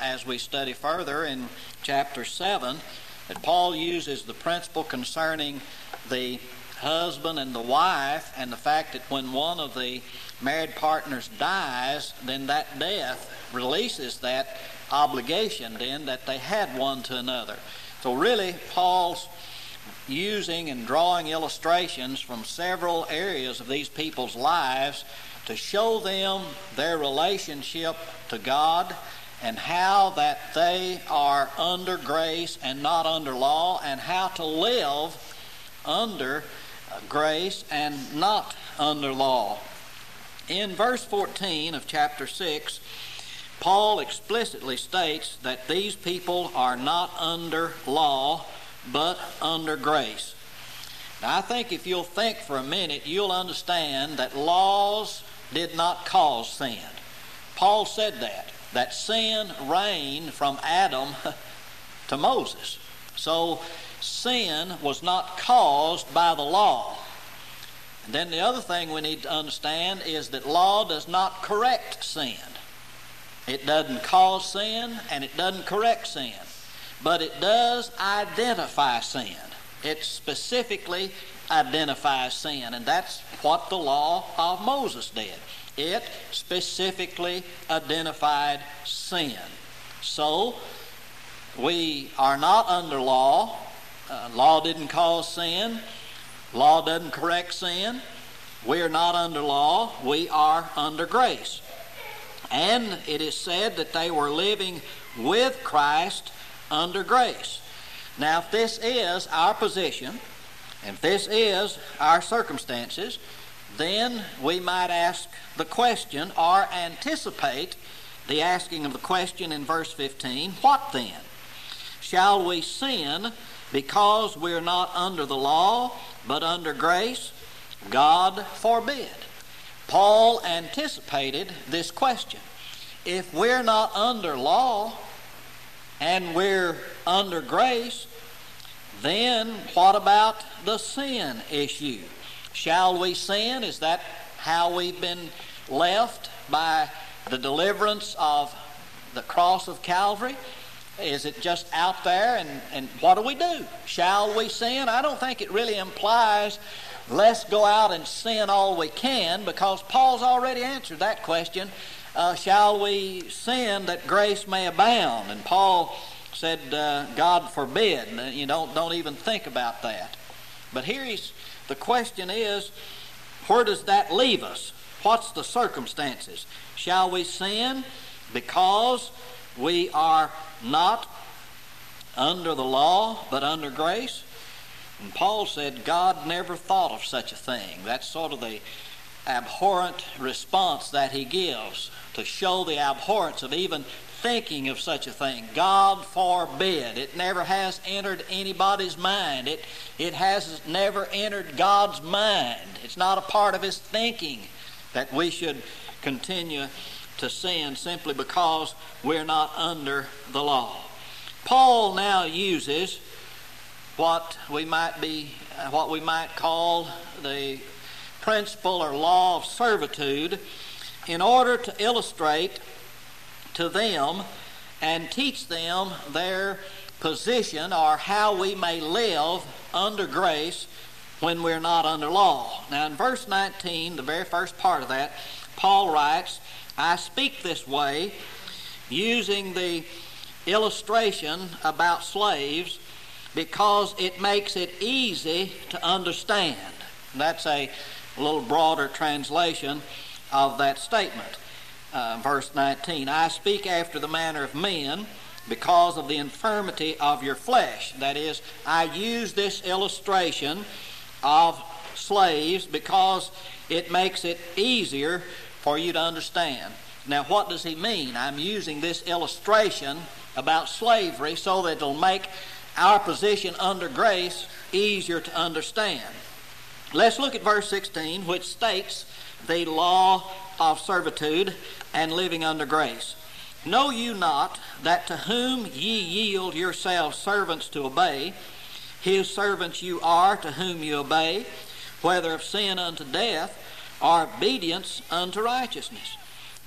as we study further in chapter 7, that Paul uses the principle concerning the husband and the wife, and the fact that when one of the married partners dies, then that death releases that obligation then that they had one to another. So really, Paul's using and drawing illustrations from several areas of these people's lives to show them their relationship to God and how that they are under grace and not under law, and how to live under grace and not under law. In verse 14 of chapter 6, Paul explicitly states that these people are not under law, but under grace. Now, I think if you'll think for a minute, you'll understand that laws did not cause sin. Paul said that sin reigned from Adam to Moses. So sin was not caused by the law. And then the other thing we need to understand is that law does not correct sin. It doesn't cause sin and it doesn't correct sin. But it does identify sin. It specifically identifies sin. And that's what the law of Moses did. It specifically identified sin. So we are not under law. Law didn't cause sin. Law doesn't correct sin. We are not under law. We are under grace. And it is said that they were living with Christ under grace. Now, if this is our position, and if this is our circumstances, then we might ask the question, or anticipate the asking of the question in verse 15, what then? Shall we sin because we're not under the law, but under grace? God forbid. Paul anticipated this question. If we're not under law and we're under grace, then what about the sin issue? Shall we sin? Is that how we've been left by the deliverance of the cross of Calvary? Is it just out there, and what do we do? Shall we sin? I don't think it really implies let's go out and sin all we can, because Paul's already answered that question. Shall we sin that grace may abound? And Paul said, God forbid. You don't even think about that. But the question is, where does that leave us? What's the circumstances? Shall we sin because we are not under the law, but under grace? And Paul said God never thought of such a thing. That's sort of the abhorrent response that he gives to show the abhorrence of even thinking of such a thing. God forbid. It never has entered anybody's mind. It has never entered God's mind. It's not a part of his thinking that we should continue to sin simply because we're not under the law. Paul now uses what we might call the principle or law of servitude in order to illustrate to them and teach them their position, or how we may live under grace when we're not under law. Now in verse 19, the very first part of that, Paul writes, I speak this way using the illustration about slaves because it makes it easy to understand. That's a little broader translation of that statement. Verse 19, I speak after the manner of men because of the infirmity of your flesh. That is, I use this illustration of slaves because it makes it easier for you to understand. Now, what does he mean? I'm using this illustration about slavery so that it'll make our position under grace easier to understand. Let's look at verse 16, which states the law of servitude and living under grace. Know you not that to whom ye yield yourselves servants to obey, his servants you are to whom you obey, whether of sin unto death or obedience unto righteousness?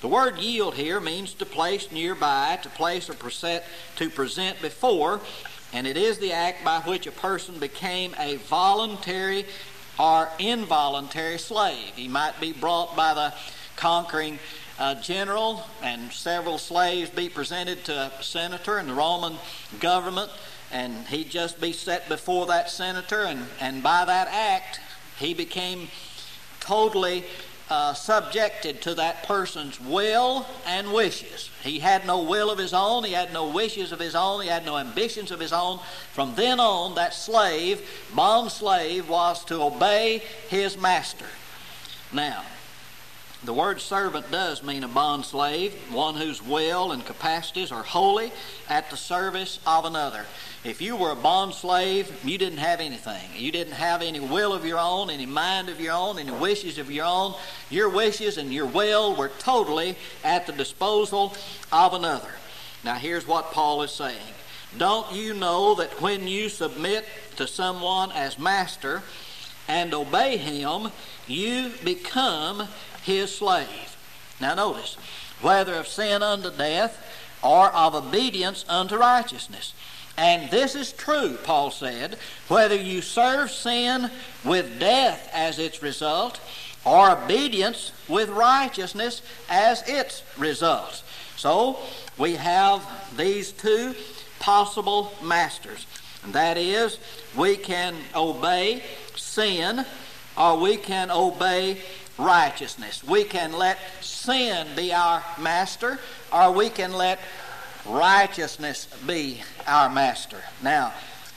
The word yield here means to place nearby, to place or to present before, and it is the act by which a person became a voluntary or involuntary slave. He might be brought by the conquering general, and several slaves be presented to a senator in the Roman government, and he'd just be set before that senator, and by that act he became totally subjected to that person's will and wishes. He had no will of his own, he had no wishes of his own, he had no ambitions of his own. From then on, that slave, bond slave, was to obey his master. Now, the word servant does mean a bond slave, one whose will and capacities are wholly at the service of another. If you were a bond slave, you didn't have anything. You didn't have any will of your own, any mind of your own, any wishes of your own. Your wishes and your will were totally at the disposal of another. Now here's what Paul is saying. Don't you know that when you submit to someone as master and obey him, you become his slave? Now notice, whether of sin unto death or of obedience unto righteousness. And this is true, Paul said, whether you serve sin with death as its result or obedience with righteousness as its result. So we have these two possible masters. And that is, we can obey sin or we can obey righteousness. We can let sin be our master, or we can let righteousness be our master. Now,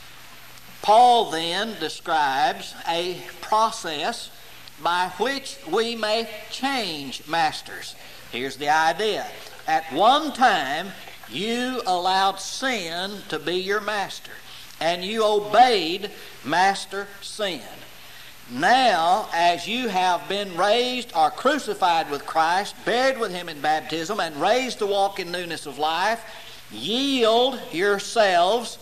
Paul then describes a process by which we may change masters. Here's the idea. At one time, you allowed sin to be your master, and you obeyed master sin. Now, as you have been raised or crucified with Christ, buried with him in baptism, and raised to walk in newness of life, yield yourselves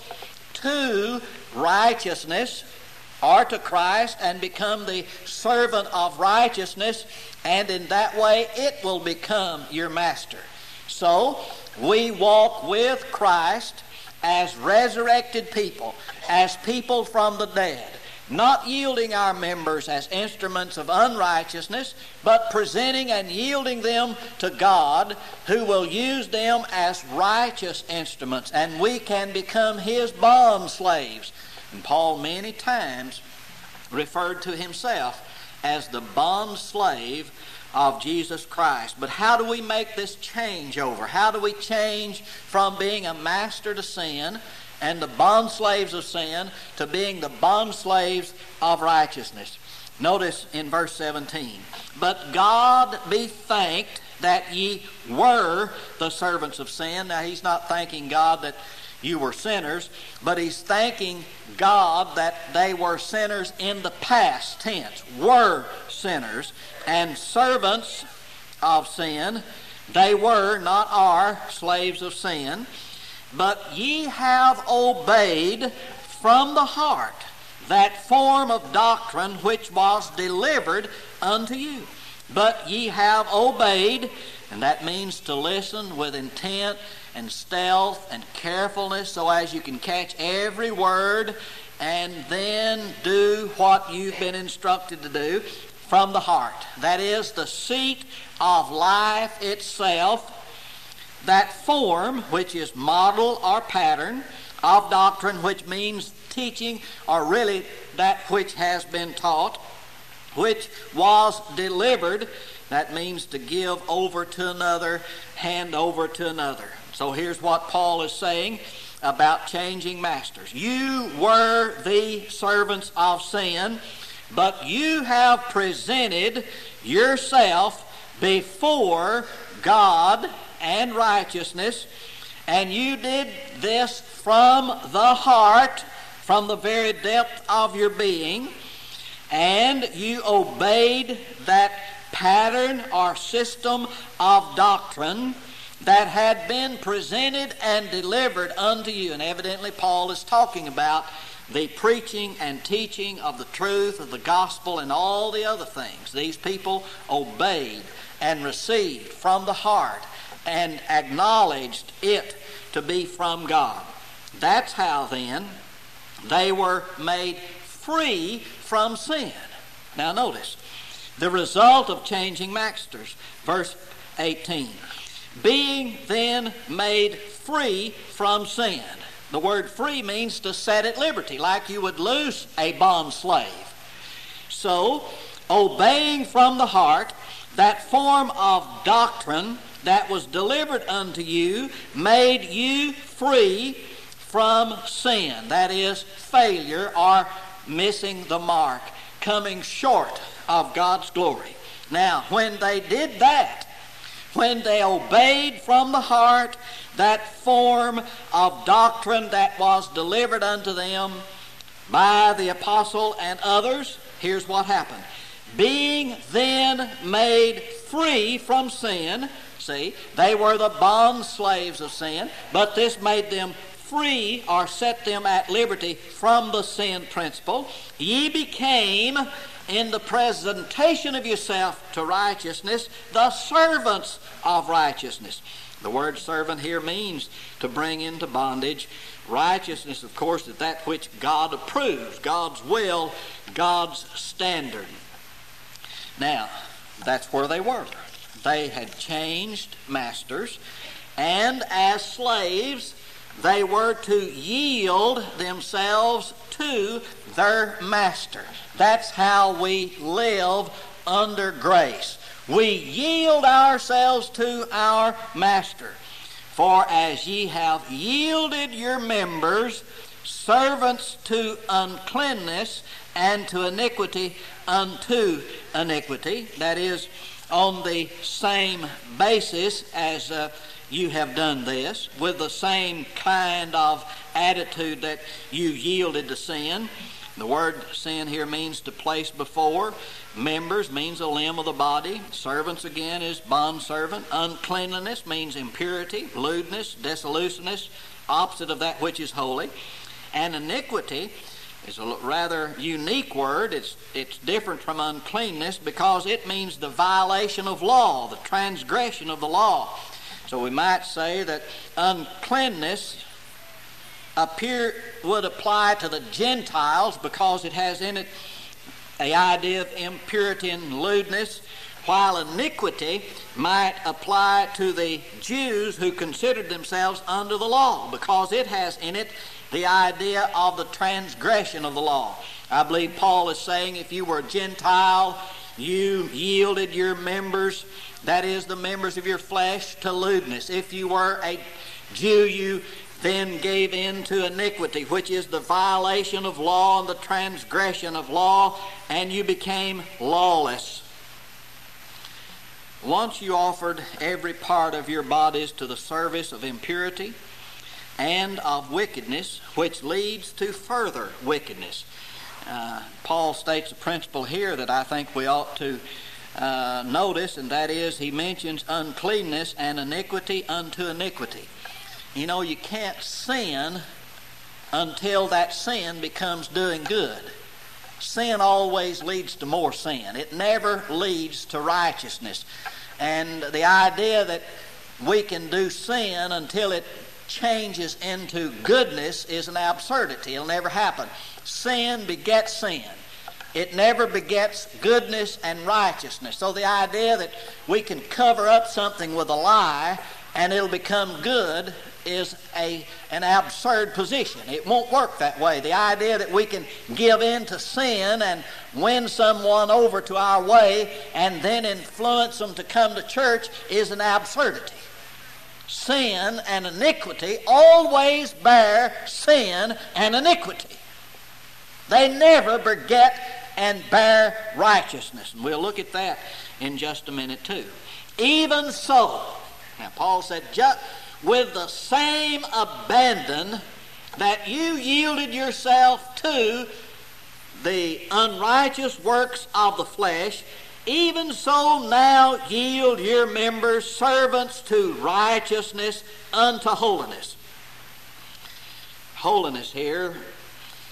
to righteousness or to Christ and become the servant of righteousness, and in that way it will become your master. So, we walk with Christ as resurrected people, as people from the dead, not yielding our members as instruments of unrighteousness, but presenting and yielding them to God, who will use them as righteous instruments, and we can become his bond slaves. And Paul many times referred to himself as the bond slave of Jesus Christ. But how do we make this changeover? How do we change from being a master to sin and the bond slaves of sin to being the bond slaves of righteousness? Notice in verse 17, but God be thanked that ye were the servants of sin. Now he's not thanking God that you were sinners, but he's thanking God that they were sinners in the past tense, were sinners, and servants of sin. They were, not are, slaves of sin. But ye have obeyed from the heart that form of doctrine which was delivered unto you. But ye have obeyed, and that means to listen with intent and stealth and carefulness so as you can catch every word and then do what you've been instructed to do from the heart. That is the seat of life itself. That form, which is model or pattern of doctrine, which means teaching, or really that which has been taught, which was delivered, that means to give over to another, hand over to another. So here's what Paul is saying about changing masters. You were the servants of sin, but you have presented yourself before God and righteousness, and you did this from the heart, from the very depth of your being, and you obeyed that pattern or system of doctrine that had been presented and delivered unto you. And evidently Paul is talking about the preaching and teaching of the truth of the gospel and all the other things. These people obeyed and received from the heart and acknowledged it to be from God. That's how then they were made free from sin. Now notice, the result of changing masters. Verse 18. Being then made free from sin. The word free means to set at liberty, like you would loose a bond slave. So, obeying from the heart that form of doctrine that was delivered unto you made you free from sin. That is, failure or missing the mark, coming short of God's glory. Now, when they did that, when they obeyed from the heart that form of doctrine that was delivered unto them by the apostle and others, here's what happened. Being then made free from sin, see, they were the bond slaves of sin, but this made them free or set them at liberty from the sin principle. Ye became, in the presentation of yourself to righteousness, the servants of righteousness. The word servant here means to bring into bondage. Righteousness, of course, is that which God approves, God's will, God's standard. Now, that's where they were. They had changed masters, and as slaves, they were to yield themselves to their master. That's how we live under grace. We yield ourselves to our master. For as ye have yielded your members servants to uncleanness and to iniquity unto iniquity, that is, on the same basis as you have done this, with the same kind of attitude that you yielded to sin. The word sin here means to place before. Members means a limb of the body. Servants again is bondservant. Uncleanliness means impurity, lewdness, dissoluteness, opposite of that which is holy. And iniquity is a rather unique word. It's different from uncleanness because it means the violation of law, the transgression of the law. So we might say that uncleanness would apply to the Gentiles because it has in it an idea of impurity and lewdness, while iniquity might apply to the Jews who considered themselves under the law because it has in it the idea of the transgression of the law. I believe Paul is saying if you were a Gentile, you yielded your members, that is the members of your flesh, to lewdness. If you were a Jew, you then gave in to iniquity, which is the violation of law and the transgression of law, and you became lawless. Once you offered every part of your bodies to the service of impurity and of wickedness, which leads to further wickedness. Paul states a principle here that I think we ought to notice, and that is he mentions uncleanness and iniquity unto iniquity. You know, you can't sin until that sin becomes doing good. Sin always leads to more sin. It never leads to righteousness. And the idea that we can do sin until it changes into goodness is an absurdity. It'll never happen. Sin begets sin. It never begets goodness and righteousness. So the idea that we can cover up something with a lie and it'll become good is an absurd position. It won't work that way. The idea that we can give in to sin and win someone over to our way and then influence them to come to church is an absurdity. Sin and iniquity always bear sin and iniquity. They never beget and bear righteousness. And we'll look at that in just a minute too. Even so, now Paul said, with the same abandon that you yielded yourself to the unrighteous works of the flesh, even so now yield your members servants to righteousness unto holiness. Holiness here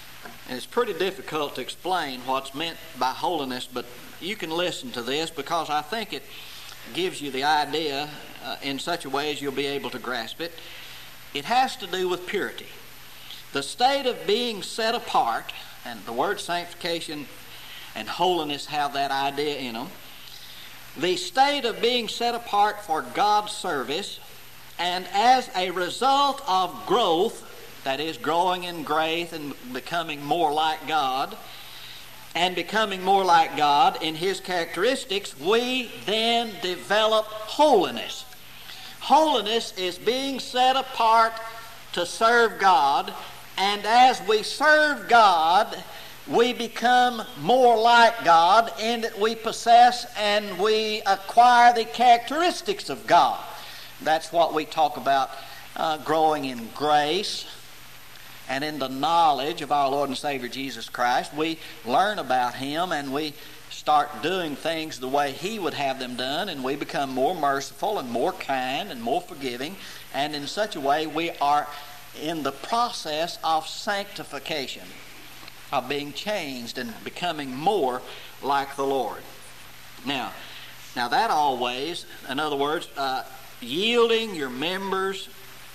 And it's pretty difficult to explain what's meant by holiness, but you can listen to this because I think it gives you the idea in such a way as you'll be able to grasp it. It has to do with purity. The state of being set apart, and the word sanctification and holiness have that idea in them. The state of being set apart for God's service, and as a result of growth, that is, growing in grace and becoming more like God, and becoming more like God in His characteristics, we then develop holiness. Holiness is being set apart to serve God, and as we serve God, we become more like God in that we possess and we acquire the characteristics of God. That's what we talk about growing in grace and in the knowledge of our Lord and Savior Jesus Christ. We learn about Him and we start doing things the way He would have them done, and we become more merciful and more kind and more forgiving, and in such a way we are in the process of sanctification, of being changed and becoming more like the Lord. Now that always, in other words, yielding your members,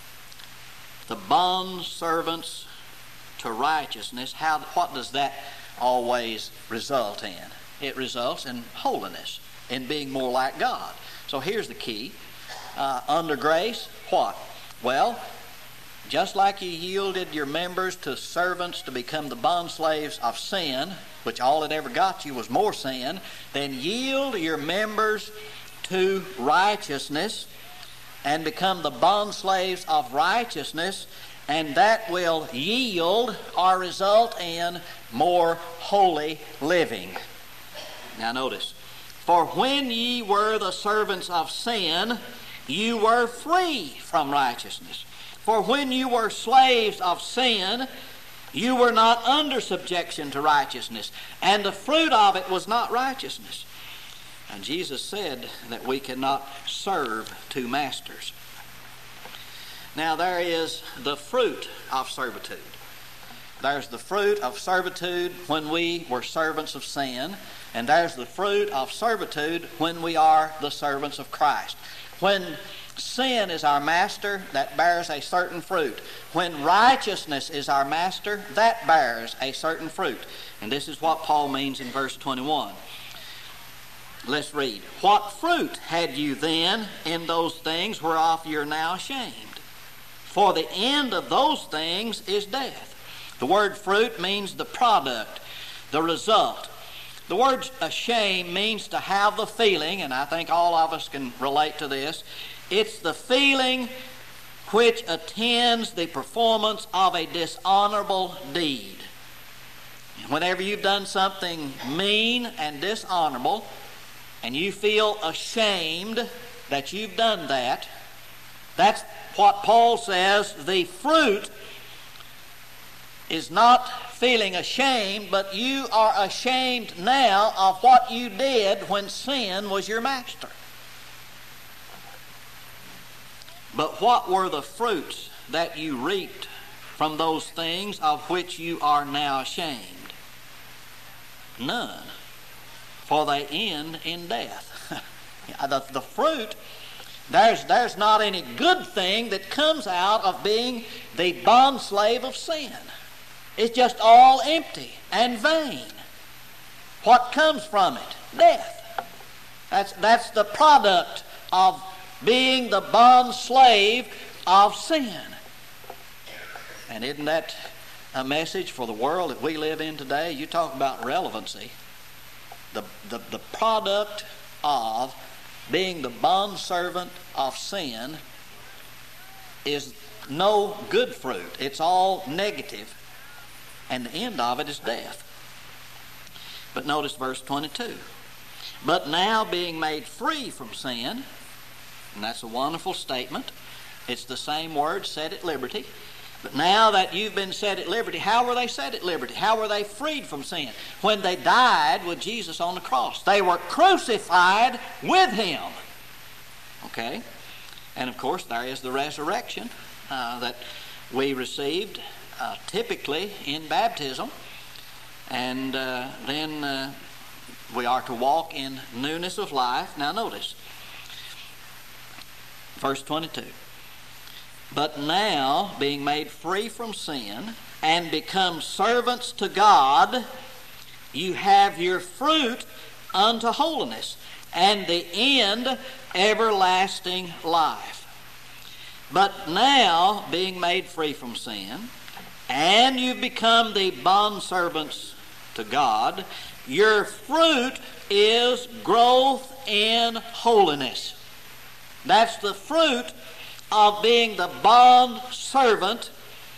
the bond servants, to righteousness, what does that always result in? It results in holiness, in being more like God. So here's the key. Under grace, what? Well, just like you yielded your members to servants to become the bondslaves of sin, which all it ever got you was more sin, then yield your members to righteousness and become the bondslaves of righteousness, and that will yield or result in more holy living. Now notice, for when ye were the servants of sin, you were free from righteousness. For when you were slaves of sin, you were not under subjection to righteousness, and the fruit of it was not righteousness. And Jesus said that we cannot serve two masters. Now there is the fruit of servitude. There's the fruit of servitude when we were servants of sin, and there's the fruit of servitude when we are the servants of Christ. When sin is our master, that bears a certain fruit. When righteousness is our master, that bears a certain fruit. And this is what Paul means in verse 21. Let's read. What fruit had you then in those things whereof you're now ashamed? For the end of those things is death. The word fruit means the product, the result. The word ashamed means to have the feeling, and I think all of us can relate to this. It's the feeling which attends the performance of a dishonorable deed. Whenever you've done something mean and dishonorable, and you feel ashamed that you've done that, that's what Paul says. The fruit is not feeling ashamed, but you are ashamed now of what you did when sin was your master. But what were the fruits that you reaped from those things of which you are now ashamed? None, for they end in death. The fruit, there's not any good thing that comes out of being the bondslave of sin. It's just all empty and vain. What comes from it? Death. That's the product of being the bond slave of sin. And isn't that a message for the world that we live in today? You talk about relevancy. The product of being the bond servant of sin is no good fruit. It's all negative. And the end of it is death. But notice verse 22. But now being made free from sin, and that's a wonderful statement. It's the same word, set at liberty. But now that you've been set at liberty, how were they set at liberty? How were they freed from sin? When they died with Jesus on the cross. They were crucified with Him. Okay? And of course, there is the resurrection that we received typically in baptism. And then we are to walk in newness of life. Now notice, verse 22. But now, being made free from sin and become servants to God, you have your fruit unto holiness, and the end everlasting life. But now, being made free from sin, and you've become the bondservants to God, your fruit is growth in holiness. That's the fruit of being the bondservant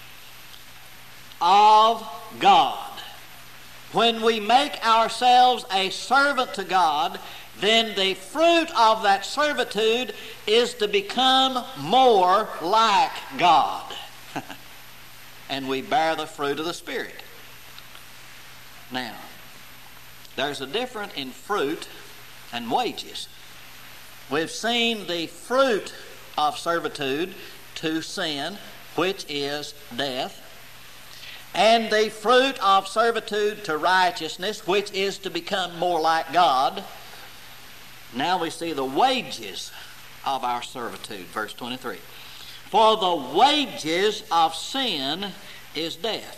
of God. When we make ourselves a servant to God, then the fruit of that servitude is to become more like God. And we bear the fruit of the Spirit. Now, there's a difference in fruit and wages. We've seen the fruit of servitude to sin, which is death, and the fruit of servitude to righteousness, which is to become more like God. Now we see the wages of our servitude, verse 23. For the wages of sin is death.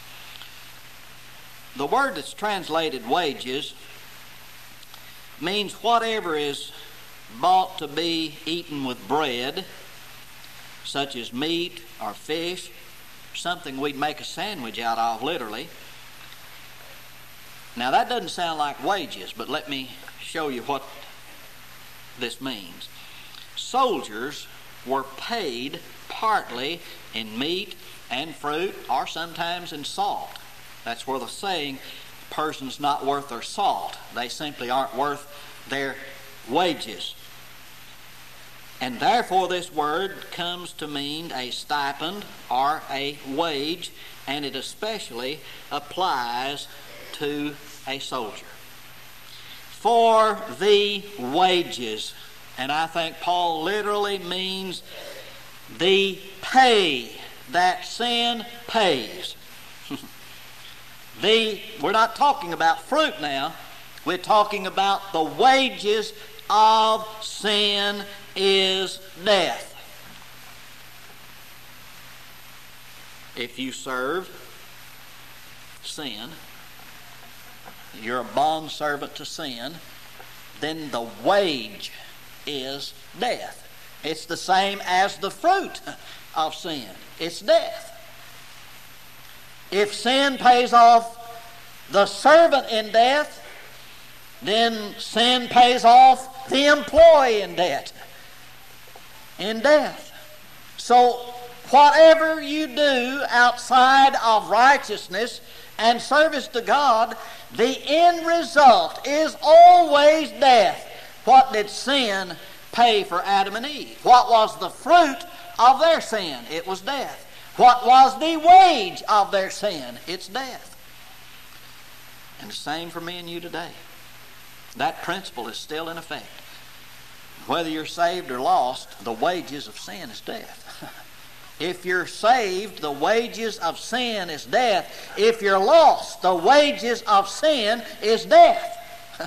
The word that's translated wages means whatever is bought to be eaten with bread, such as meat or fish, something we'd make a sandwich out of, literally. Now that doesn't sound like wages, but let me show you what this means. Soldiers were paid partly in meat and fruit, or sometimes in salt. That's where the saying, person's not worth their salt. They simply aren't worth their wages. And therefore this word comes to mean a stipend or a wage, and it especially applies to a soldier. For the wages, and I think Paul literally means the pay that sin pays. We're not talking about fruit now. We're talking about the wages of sin is death. If you serve sin, you're a bondservant to sin, then the wage is death. It's the same as the fruit of sin. It's death. If sin pays off the servant in death, then sin pays off the employee in debt. In death. So whatever you do outside of righteousness and service to God, the end result is always death. What did sin pay for Adam and Eve? What was the fruit of their sin? It was death. What was the wage of their sin? It's death. And the same for me and you today. That principle is still in effect. Whether you're saved or lost, the wages of sin is death. If you're saved, the wages of sin is death. If you're lost, the wages of sin is death.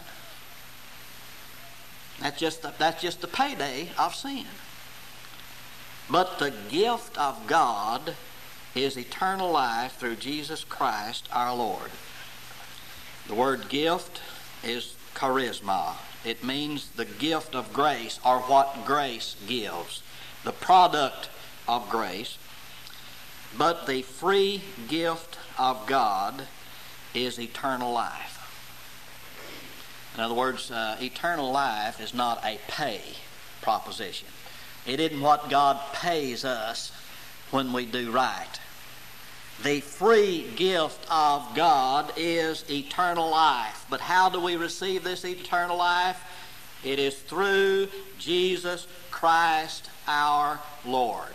That's just the payday of sin. But the gift of God is eternal life through Jesus Christ our Lord. The word gift is charisma. It means the gift of grace, or what grace gives, the product of grace. But the free gift of God is eternal life. In other words, eternal life is not a pay proposition. It isn't what God pays us when we do right. The free gift of God is eternal life. But how do we receive this eternal life? It is through Jesus Christ our Lord.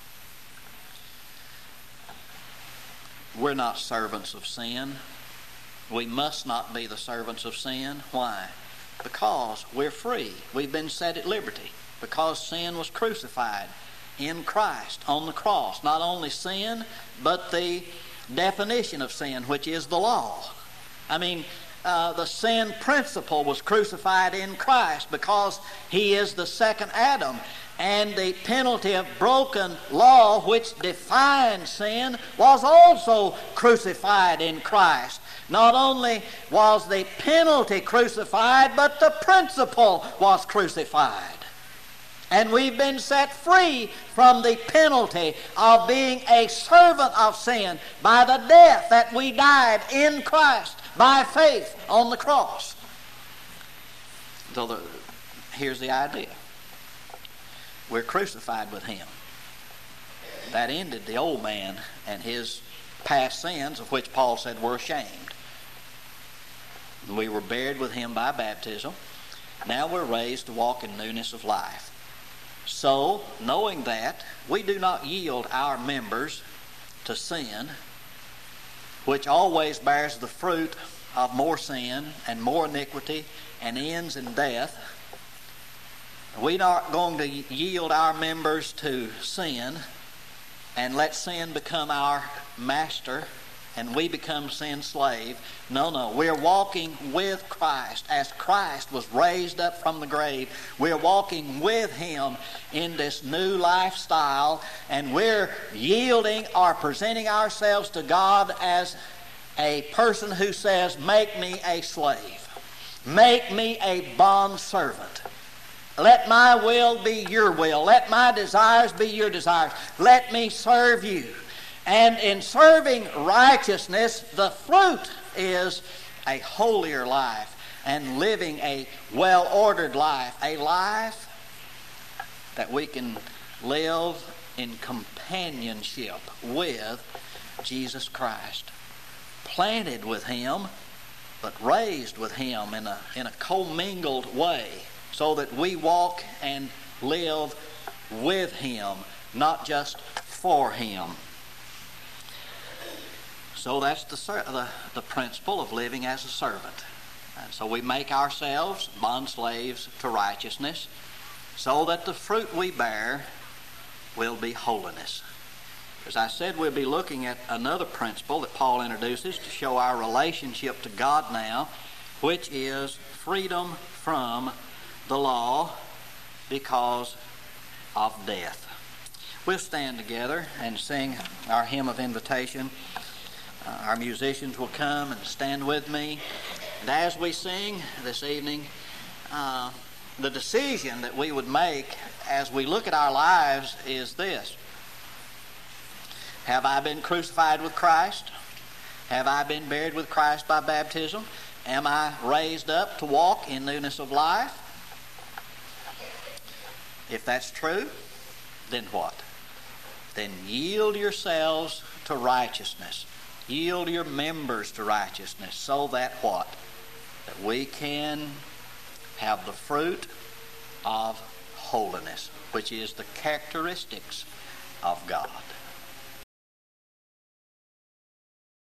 We're not servants of sin. We must not be the servants of sin. Why? Because we're free. We've been set at liberty. Because sin was crucified in Christ on the cross. Not only sin, but the definition of sin, which is the law. The sin principle was crucified in Christ because He is the second Adam. And the penalty of broken law, which defines sin, was also crucified in Christ. Not only was the penalty crucified, but the principle was crucified. And we've been set free from the penalty of being a servant of sin by the death that we died in Christ by faith on the cross. So here's the idea. We're crucified with Him. That ended the old man and his past sins, of which Paul said we're ashamed. We were buried with Him by baptism. Now we're raised to walk in newness of life. So, knowing that, we do not yield our members to sin, which always bears the fruit of more sin and more iniquity and ends in death. We're not going to yield our members to sin and let sin become our master and we become sin's slave. No. We're walking with Christ. As Christ was raised up from the grave, we're walking with Him in this new lifestyle, and we're yielding or presenting ourselves to God as a person who says, make me a slave. Make me a bondservant. Let my will be your will. Let my desires be your desires. Let me serve you. And in serving righteousness, the fruit is a holier life and living a well-ordered life. A life that we can live in companionship with Jesus Christ. Planted with Him, but raised with Him in a commingled way, so that we walk and live with Him, not just for Him. So that's the principle of living as a servant. And so we make ourselves bond slaves to righteousness, so that the fruit we bear will be holiness. As I said, we'll be looking at another principle that Paul introduces to show our relationship to God now, which is freedom from the law because of death. We'll stand together and sing our hymn of invitation. Our musicians will come and stand with me. And as we sing this evening, the decision that we would make as we look at our lives is this. Have I been crucified with Christ? Have I been buried with Christ by baptism? Am I raised up to walk in newness of life? If that's true, then what? Then yield yourselves to righteousness. Yield your members to righteousness, so that what? That we can have the fruit of holiness, which is the characteristics of God.